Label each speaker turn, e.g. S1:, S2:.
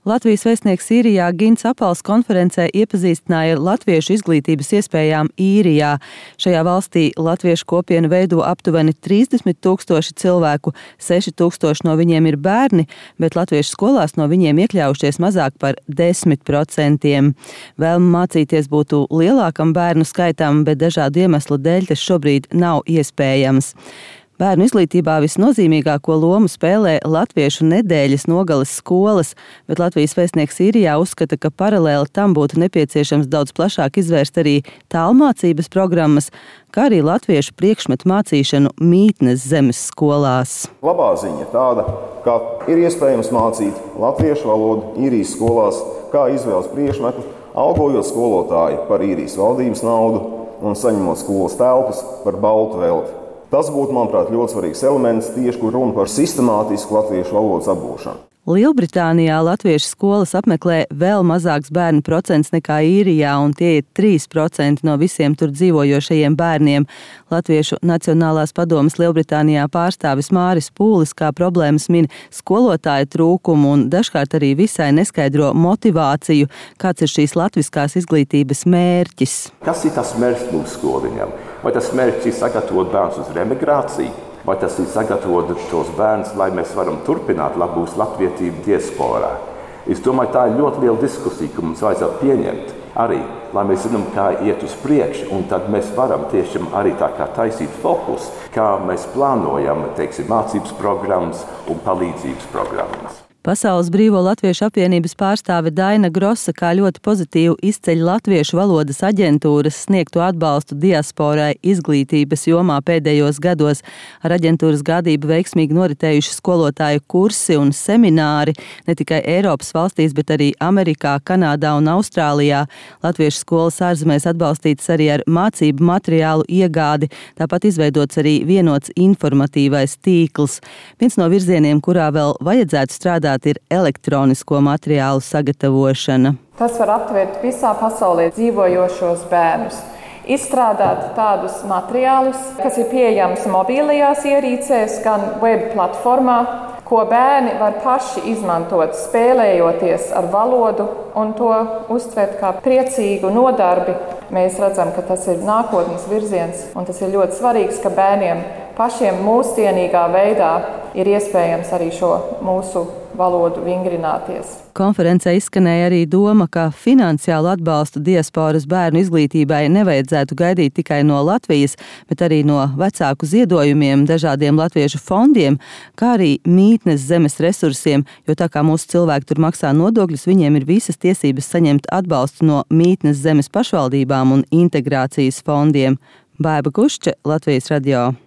S1: Latvijas vēstnieks Īrijā Gints Apals konferencē iepazīstināja latviešu izglītības iespējām Īrijā. Šajā valstī latviešu kopienu veido aptuveni 30,000 cilvēku, 6,000 no viņiem ir bērni, bet latviešu skolās no viņiem iekļaujušies mazāk par 10%. Vēlme mācīties būtu lielākam bērnu skaitam, bet dažādu iemeslu dēļ tas šobrīd nav iespējams. Bērnu izglītībā visnozīmīgāko lomu spēlē latviešu nedēļas nogales skolas, bet Latvijas vēstnieks Īrijā uzskata, ka paralēli tam būtu nepieciešams daudz plašāk izvērst arī tālmācības programmas, kā arī latviešu priekšmetu mācīšanu mītnes zemes skolās.
S2: Labā ziņa tāda, ka ir iespējams mācīt latviešu valodu Īrijas skolās, kā izvēles priekšmetu, algojot skolotāju par Īrijas valdības naudu un saņemot skolas telpas par baltu velti. Tas būtu, manuprāt, ļoti svarīgs elements tieši, kur runa par sistemātisku latviešu valodas apgūšanu.
S1: Lielbritānijā latviešu skolas apmeklē vēl mazāks bērnu procents nekā Īrijā, un tie ir 3% no visiem tur dzīvojošajiem bērniem. Latviešu Nacionālās padomes Lielbritānijā pārstāvis Māris Pūlis kā problēmas min skolotāju trūkumu un dažkārt arī visai neskaidro motivāciju, kāds ir šīs latviskās izglītības mērķis.
S3: Kas ir tas mērķis mūsu skoliņam? Vai tas mērķis ir sagatavot bērnus uz remigrāciju? Vai tas ir sagatavot tos bērnus, lai mēs varam turpināt labūs latvietību diasporā? Es domāju, tā ir ļoti liela diskusija, ka mums vajadzētu pieņemt arī, lai mēs zinām, kā iet uz priekšu, un tad mēs varam tiešām arī tā kā taisīt fokus, kā mēs plānojam, mācības programmas un palīdzības programmas.
S1: Pasaules Brīvo Latviešu apvienības pārstāve Daina Grosa kā ļoti pozitīvu izceļ latviešu valodas aģentūras sniegto atbalstu diasporai izglītības jomā pēdējos gados. Ar aģentūras gādību veiksmīgi noritējuši skolotāju kursi un semināri ne tikai Eiropas valstīs, bet arī Amerikā, Kanādā un Austrālijā. Latviešu skolas ārzemēs atbalstītas arī ar mācību materiālu iegādi, tāpat izveidots arī vienots informatīvais tīkls. Viens no virzieniem, kurā vēl vajadzētu strādāt, ir elektronisko materiālu sagatavošana.
S4: Tas var aptvert visā pasaulē dzīvojošos bērnus. Izstrādāt tādus materiālus, kas ir pieejams mobilajās ierīcēs, gan web platformā, ko bērni var paši izmantot, spēlējoties ar valodu un to uztvert kā priecīgu nodarbi. Mēs redzam, ka tas ir nākotnes virziens, un tas ir ļoti svarīgs, ka bērniem pašiem mūsdienīgā veidā ir iespējams arī šo mūsu valodu vingrināties.
S1: Konferencē izskanēja arī doma, ka finansiālu atbalstu diasporas bērnu izglītībai nevajadzētu gaidīt tikai no Latvijas, bet arī no vecāku ziedojumiem, dažādiem latviešu fondiem, kā arī mītnes zemes resursiem, jo tā kā mūsu cilvēki tur maksā nodokļus, viņiem ir visas tiesības saņemt atbalstu no mītnes zemes pašvaldībām un integrācijas fondiem. Baiba Kušče, Latvijas radio.